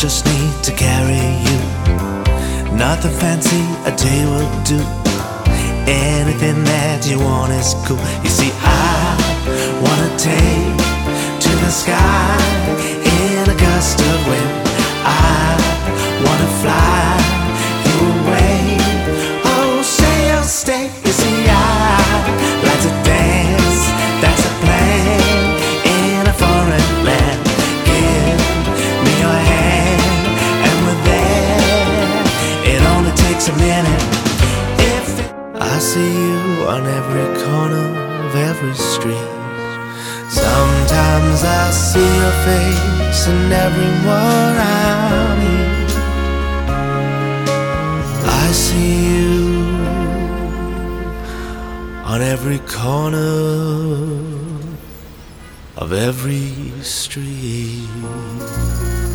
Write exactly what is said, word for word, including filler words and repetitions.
just need to carry you. Nothing fancy, a day will do. Anything that you want is cool. You see, I wanna take to the sky in a gust of wind. I wanna fly you away. Oh, say you'll stay. You see, I like to dance. That's a plan in a foreign land. Give me your hand, and we're there. It only takes a minute. If I see you on every corner of every street, sometimes I see your face in every word I meet. I see you on every corner of every street.